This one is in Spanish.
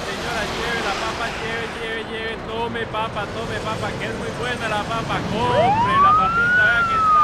señora, lleve la papa, lleve, tome papa, que es muy buena la papa, compre la papita, vea que está